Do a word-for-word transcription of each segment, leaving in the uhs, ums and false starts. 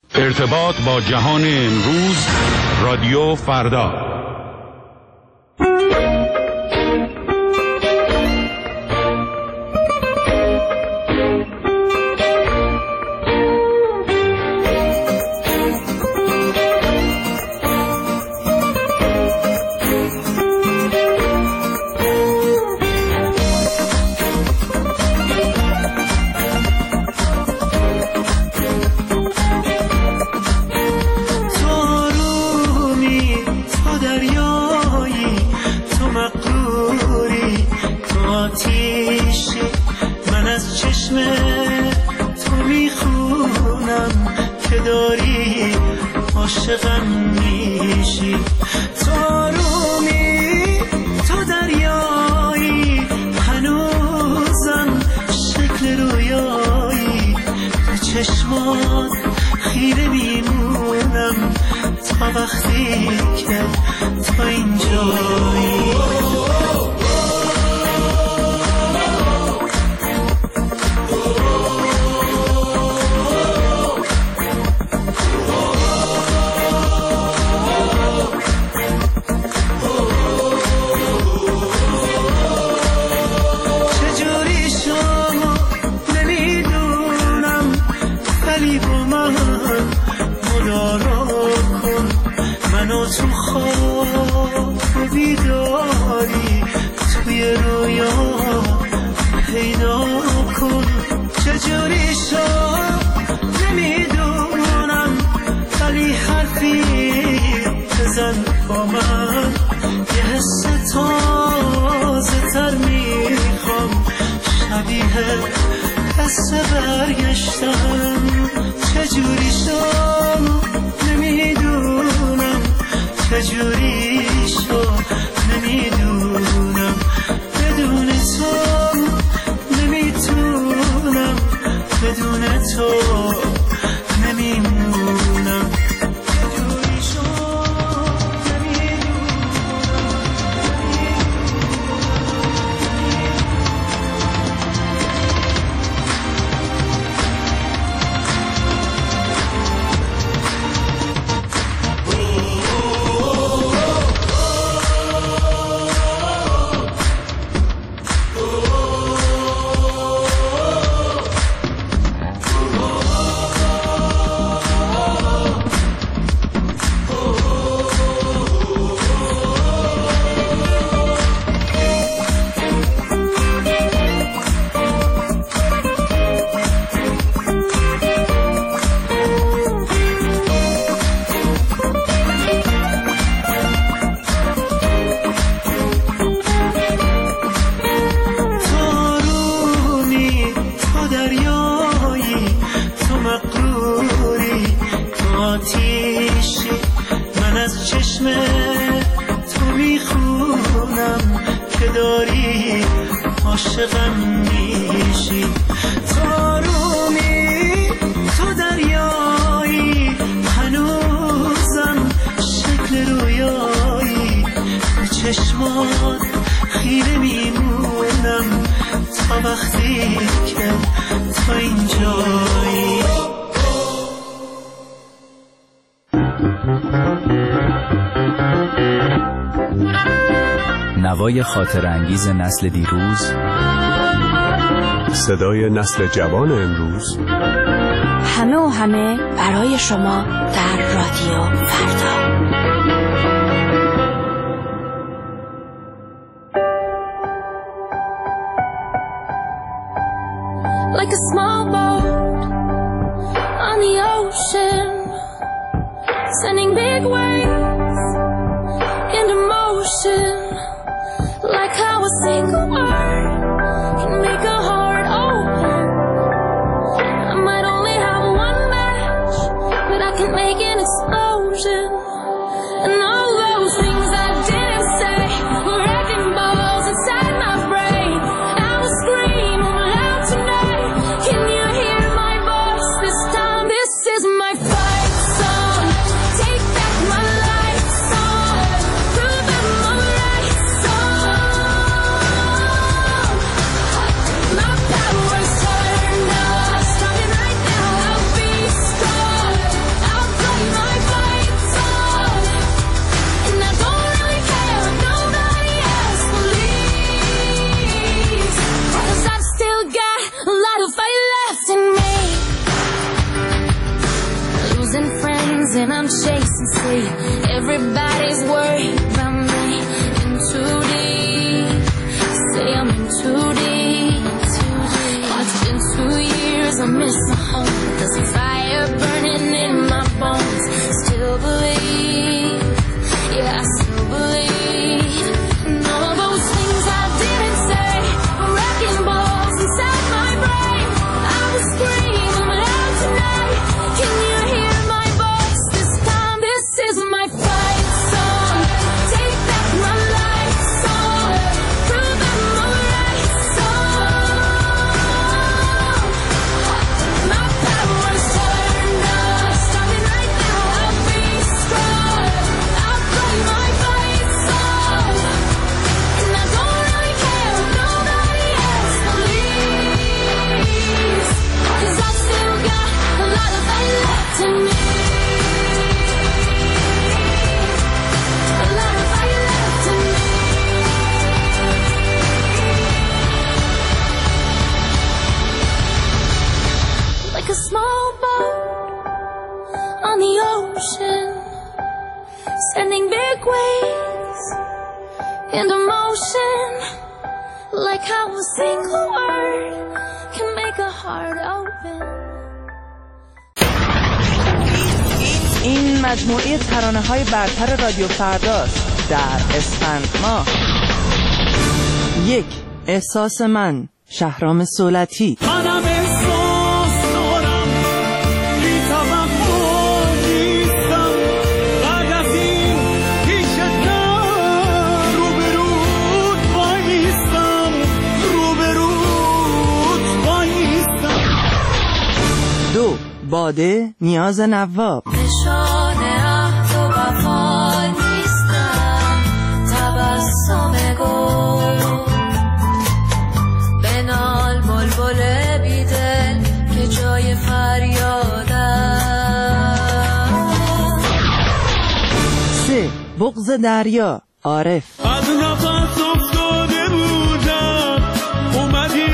ارتباط با جهان امروز، رادیو فردا. نوای خاطر انگیز نسل دیروز، صدای نسل جوان امروز، همه و همه برای شما در رادیو فردا. Like a small boat on the ocean, sending big waves into motion. Like how a single word can make a heart open. I might only have one match, but I can make an explosion. And all those things I didn't say were wrecking balls inside my brain. I will scream loud tonight. Can you hear my voice this time? This is my fight song. Take back my clouds and I'm chasing sleep. Everybody's worried about me. In too deep, say I'm in too deep, too deep. It's been two years, I miss my home. There's a fire burning in my bones. Still believe, yeah, I still believe. And all of those things I didn't say were wrecking balls inside my brain. I was screaming loud tonight. Can you hear my voice? This time, this is my fight song. Take back my life song. Prove I'm alright song. My power's turned up. Starting right now, I'll be strong. I'll play my fight song. And I don't really care if nobody else believes. 'Cause I still got a lot of fight left in me. A lot of fight left in me. Like a small boat on the ocean, sending big waves into motion. Like how a single word can make a heart open. این مجموعه ترانه های برتر رادیو فرداست در اسفند ماه. یک، احساس من، شهرام صولتی. منم احساس دارم بی توقع نیستم. بعد از این پیشتم روبروت بایستم. روبروت بایستم. دو، باده، نیاز نواب. نشان عهد و وفا نیستم. تبسم گل بنال بلبل بیدل که جای فریادم. سه، بغض دریا، عارف. از نفس افتاده بودم اومدی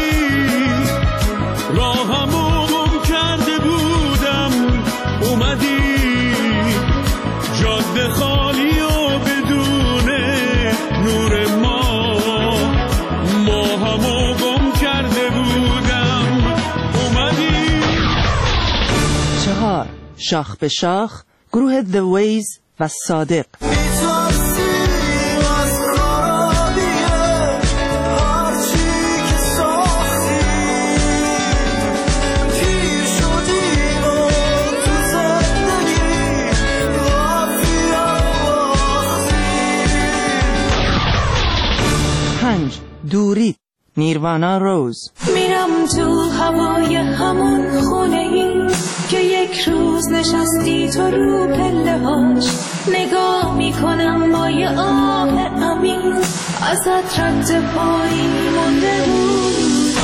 راهمو گم کرده بودم اومدی جاده خالی و بدون نور ما ماهمو گم کرده بودم اومدی. چهار، شاخ به شاخ، گروه The Ways و صادق. پنج، دوری، نیروانا روز. میرم تو هوای همون خونه ای که یک روز نشستی تو رو پله هاش. نگاه میکنم با یه آه امین ازت رد پایی مونده بود.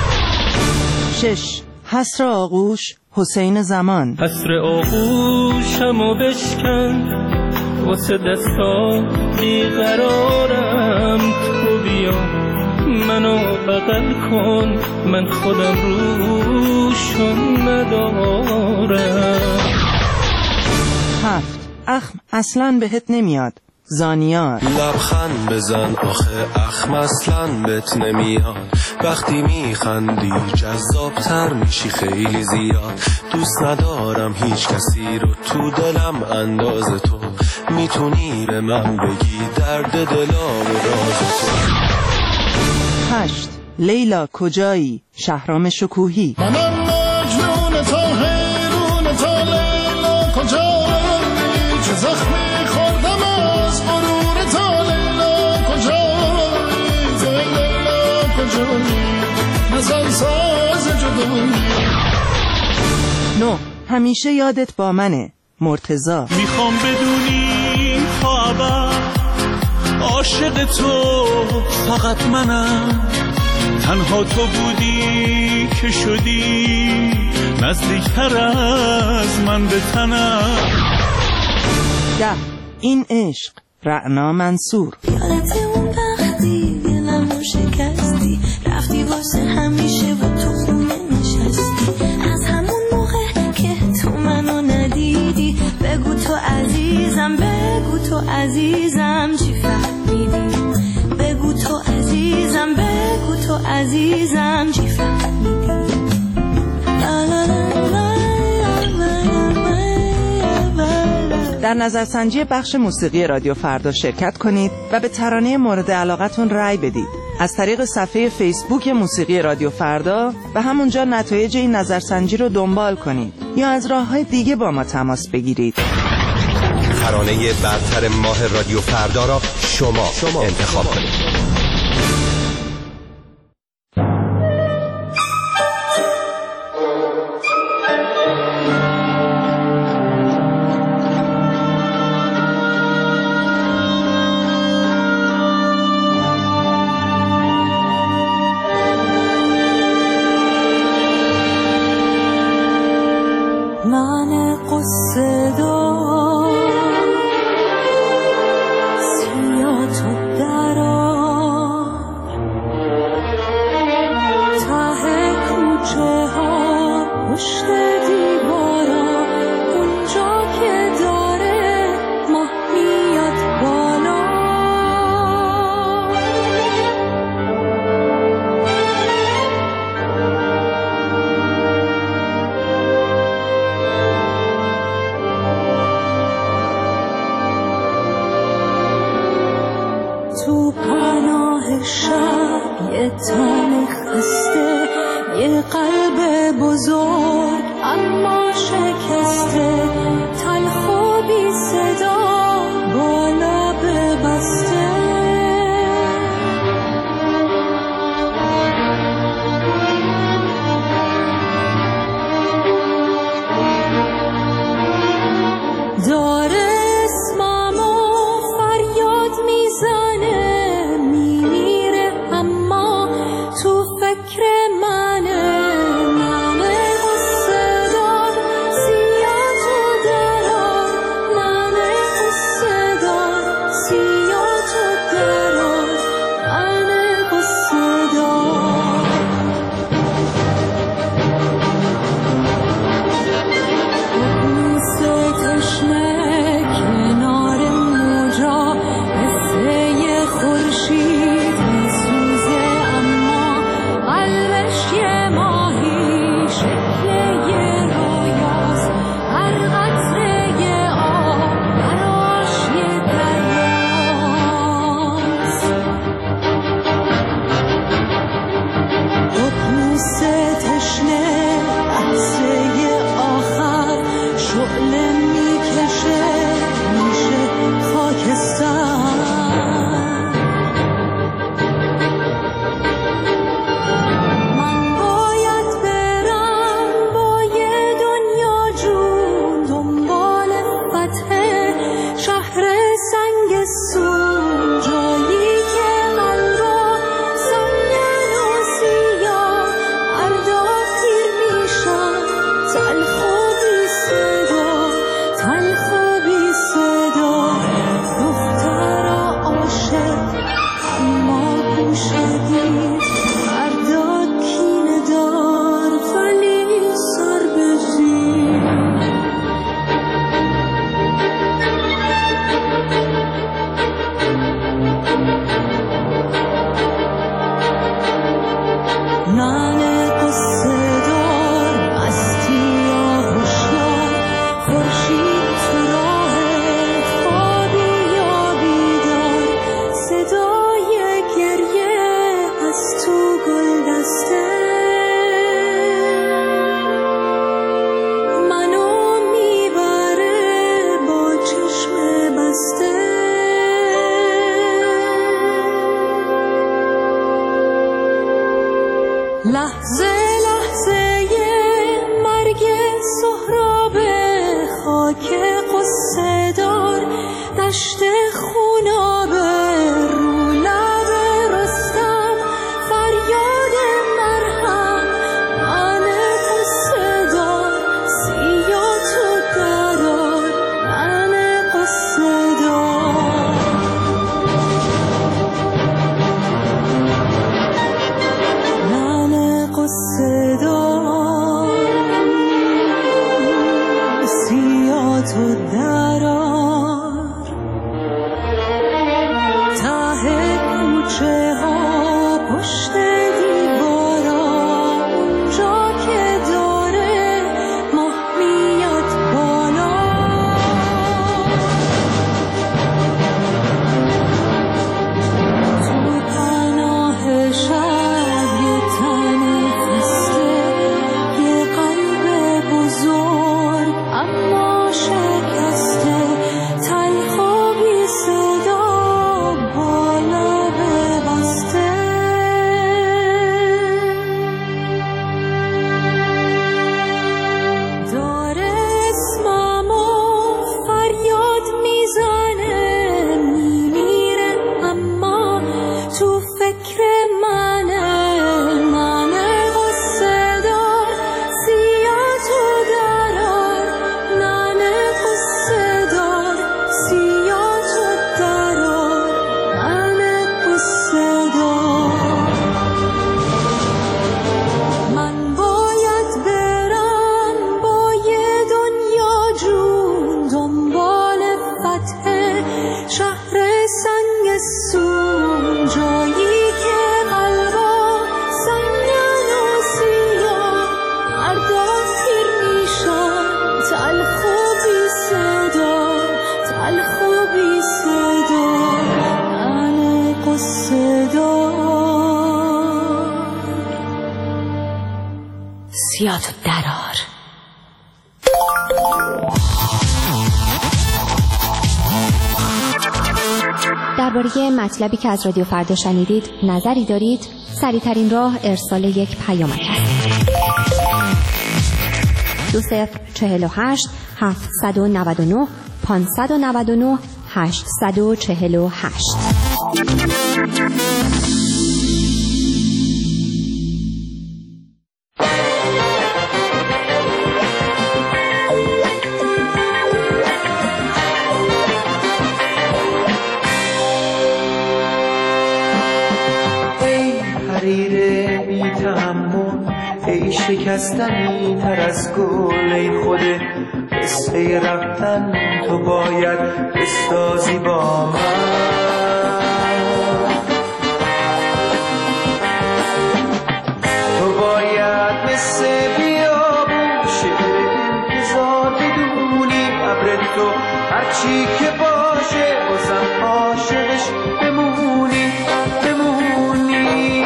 شش، حسر آغوش، حسین زمان. حسر آغوشمو بشکن واسه دستا بیقرارم. تو بیا منو بغل کن من خودم روشون ندارم. هفت، اخم اصلا بهت نمیاد، زانیار. لبخند بزن آخه اخم اصلا بهت نمیاد. وقتی میخندی جذابتر میشی خیلی زیاد. دوست ندارم هیچ کسی رو تو دلم انداز تو. میتونی به من بگی درد دلام و راز تو. هشت، لیلا کجایی، شهرام شکوهی. منم مجنون تا حیرون تا لیلا کجایی. چه زخمی خوردم از غرور تا لیلا کجایی. لیلا کجایی نزن ساز جدایی. نه، همیشه یادت با منه، مرتضی. میخوام بدونی تا ابد عاشق تو فقط منم. تنها تو بودی که شدی نزدیکتر از من به تنم. ده، این عشق، رعنا منصور. یادت اون وقتی دلمو شکستی رفتی واسه همیشه و تو خونه نشستی. از همون موقع که تو منو ندیدی بگو عزیزم چی فهمیدی؟ بگو تو عزیزم بگو تو عزیزم چی فهمیدی؟ در نظرسنجی بخش موسیقی رادیو فردا شرکت کنید و به ترانه مورد علاقتون رأی بدید. از طریق صفحه فیسبوک موسیقی رادیو فردا و همونجا نتایج این نظرسنجی رو دنبال کنید یا از راه‌های دیگه با ما تماس بگیرید. ترانه برتر ماه رادیو فردا را شما, شما انتخاب کنید. تو پناه شب یه تن خسته، یه قلب بزرگ اما شکسته، تلخ و بی صدا با لب بسته. داره اسممو فریاد میزنه، میمیره اما تو فکر منه. منه قصه دار سیاه تو درار، منه قصه دار سیاه تو درار، منه قصه دار. موسه تشنه کنار موجا، مثل خورشید میسوزه اما قلبش یه ماهی، شکل یه رویاست، هر قطره یه آب براش یه دریاست. موسه تشنه لحظه آخر، شعله میکشه میشه خاکستر. من باید برم با یه دنیا جون، دنبال فتح شهر سنگسون، جایی که قلبا سنگن و سیاه فردا پیر میشن، تلخ و بی صدا، تلخ و بی صدا. دخترا عاشق اما گوشدی، فردا کینه دار ولی سر به زیر. ننه قصه دار مستی یا هوشیار، خورشید تو راه خوابی یا بیدار، صدای گریه از تو گلدسته منو میبره با چشم بسته. لحظه لحظه مرگ سهراب، خاک قصه دار دشت خوناب، رو لب رستم فریاد مرهم. من قصه دار سیاه تو درار، من قصه دار. من قصه دار سیاه تو درار، دستاتو درار. درباره مطلبی که از رادیو فردا شنیدید نظری دارید؟ سریع‌ترین راه ارسال یک پیامک است. دو صفر چهل و هشت هفتصد و نود و نه پانصد و نود و نه هشتصد و چهل و هشت. ای شکستنی تر از گل، ای خود قصه رفتن تو باید بسازی با من. تو باید مثل بیابون شعر انتظار بدونی، ابر تو هرچی که باشه بازم عاشقش بمونی بمونی.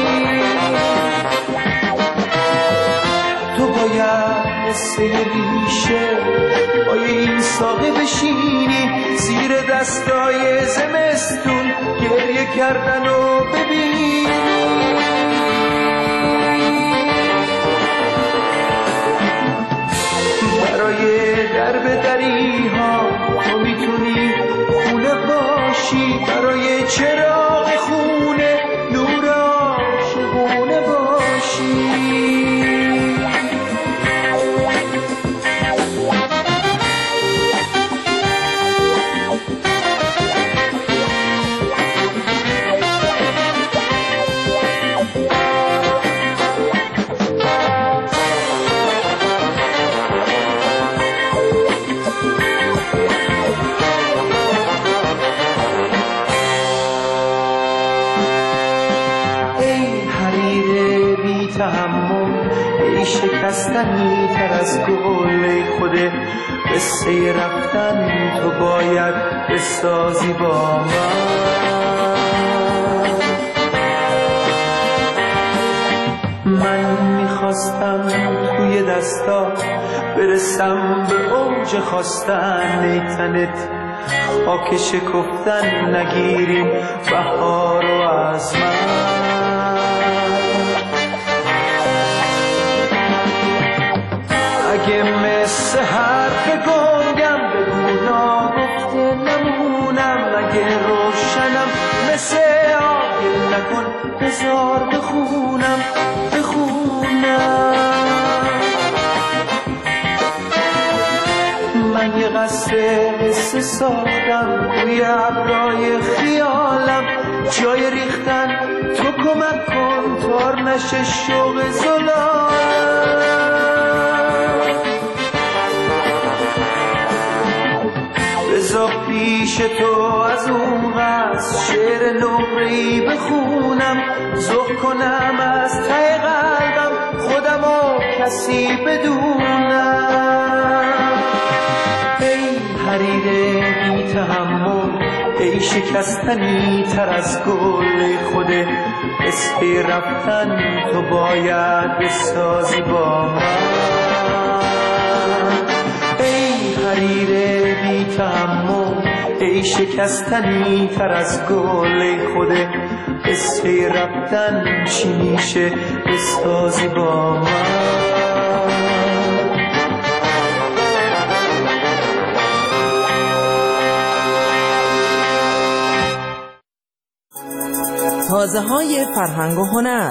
تو باید مثل ریشه پای این ساقه بشینی، زیر دستای زمستون گریه کردن و ببینی. برای درب دری ها تو میتونی خونه باشی، برای چراغ خونه نور عاشقونه باشی. شکستنی تر از گل، ای خود قصه رفتن تو باید بسازی با من. من میخواستم توی دستا برسم به اوج خواستن، ای تنت خاک شکفتن نگیریم بهار و از من. اگه مثل حرف گنگم بگو ناگفته نمونم، اگه روشنم مثل آگل نکن بذار بخونم بخونم. من یه قصد قصه ساختم توی ابرای خیالم، جای ریختن تو کمک کن تار نشه شوق زلالم. بذار پیش تو از اون قصد شعر نمره‌ای بخونم، ذوق کنم از ته قلبم خودم و کسی بدونم. ای حریر بی تحمل، ای شکستنی تر از گل، ای خود قصه رفتن تو باید بسازی با من. ای حریر بی تحمل، ای شکستنی تر از گل، ای خود قصه رفتن چی میشه بسازی با من. تازه های فرهنگ و هنر.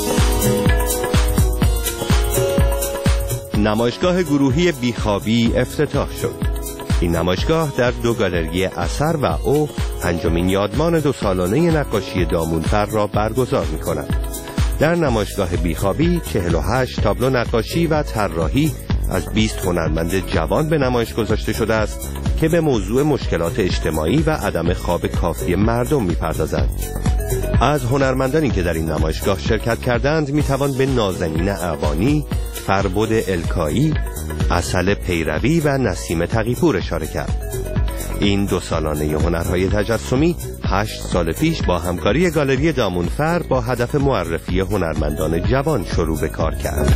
نمایشگاه گروهی بیخوابی افتتاح شد. این نمایشگاه در دو گالری اثر و او پنجمین یادمان دو سالانه نقاشی دامونفر را برگزار می کند. در نمایشگاه بیخوابی چهل و هشت تابلو نقاشی و طراحی از بیست هنرمند جوان به نمایش گذاشته شده است که به موضوع مشکلات اجتماعی و عدم خواب کافی مردم می پردازند. از هنرمندانی که در این نمایشگاه شرکت کردند می توان به نازنین اعوانی، فربد الکایی، عسل پیروی و نسیم تقی‌پور اشاره کرد. این دو سالانه هنرهای تجسمی هشت سال پیش با همکاری گالری دامونفر با هدف معرفی هنرمندان جوان شروع به کار کرد.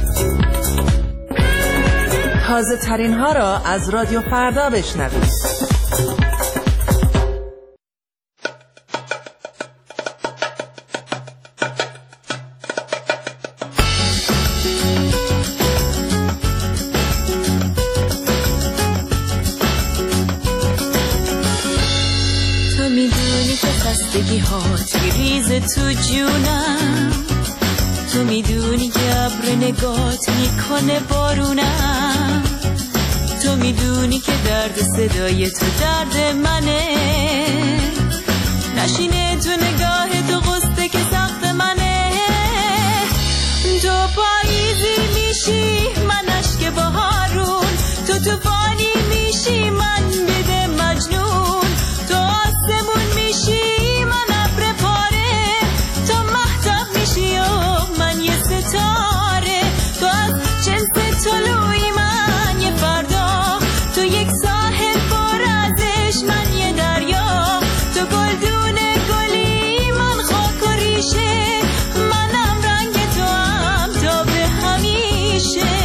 تازه ترین ها را از رادیو فردا بشنوید. تو جونم تو میدونی که ابر نگات میکنه بارونم تو میدونی که درد صدای تو درد منه نشینه تو نگاه تو غصه که سخت منه تو پاییزی میشی من اشک بهارون تو توفانی میشی من بده مجنون تو آسمون میشی ستاره تو از جنس طلوعی من یه فردا تو یک ساحل پر ازش من یه دریا تو گلدون گلی من خاک و ریشه منم رنگ تو هم تا به همیشه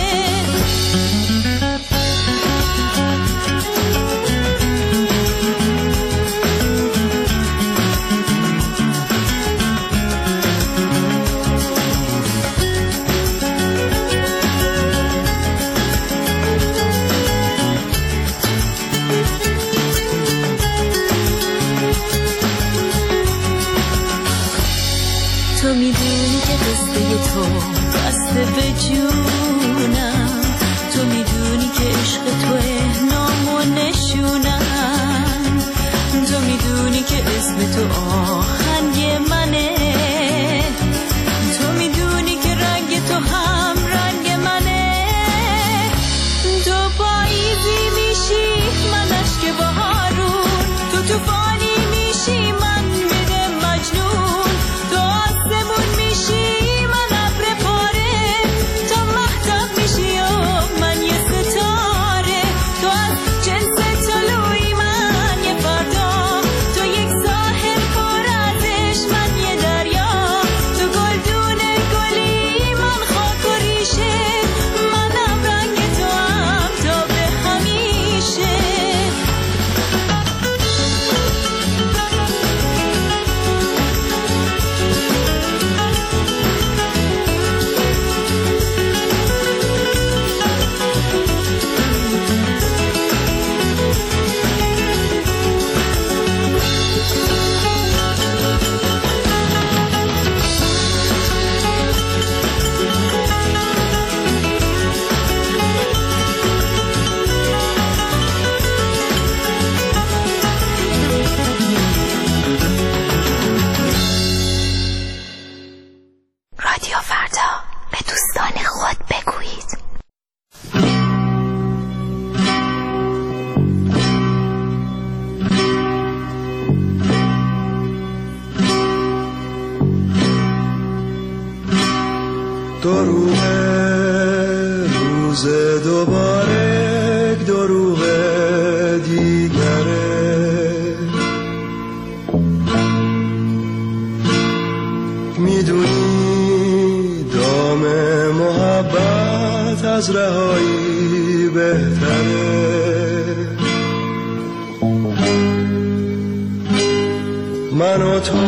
تو میدونی که قصه تو بسته به جونم تو میدونی که عشق توه نام و نشونم تو میدونی که اسم تو آهنگ منه تو میدونی که رنگ تو هم رنگ منه تو پاییزی میشی من اشک بهارون تو توفانی میشی من بده مجنون تو آسمون میشی من ابر پاره تو مهتاب میشی و من یه ستاره تو از جنس طلوعی من یه فردا تو یک ساحل پر ازش من یه دریا تو گلدون گلی من خاک و ریشه منم رنگ تو هم تا به همیشه رادیو فردا به دوستان خود بگویید. دروغ روز دوباره دروغ دیگره میدونی دام محبت از رهایی بهتره من و تو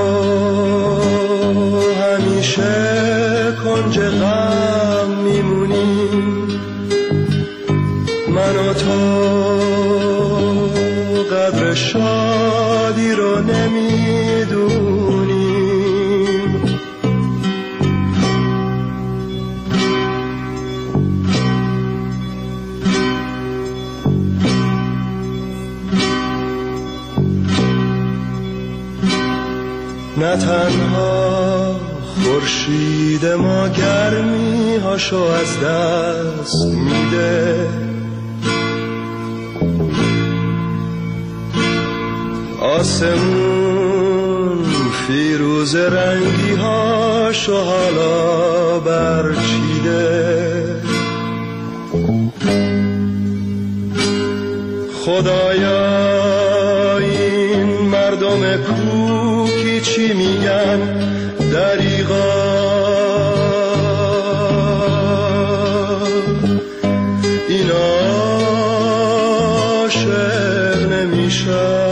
همیشه کنج غم میمونیم من و تو قدر شادی رو نمیدونیم نه تنها خورشید ما گرمی هاشو از دست میده آسمون فیروز رنگی هاشو حالا برچیده خدایا این مرد مردم کوکی چی میگن دریغا اینا عاشق نمیشن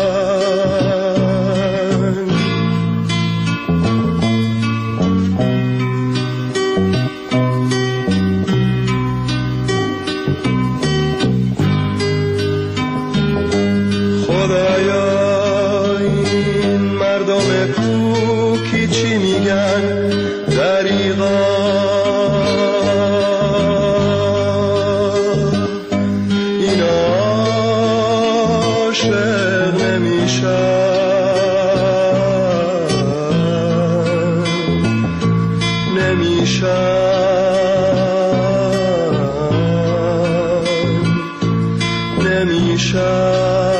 نمیشن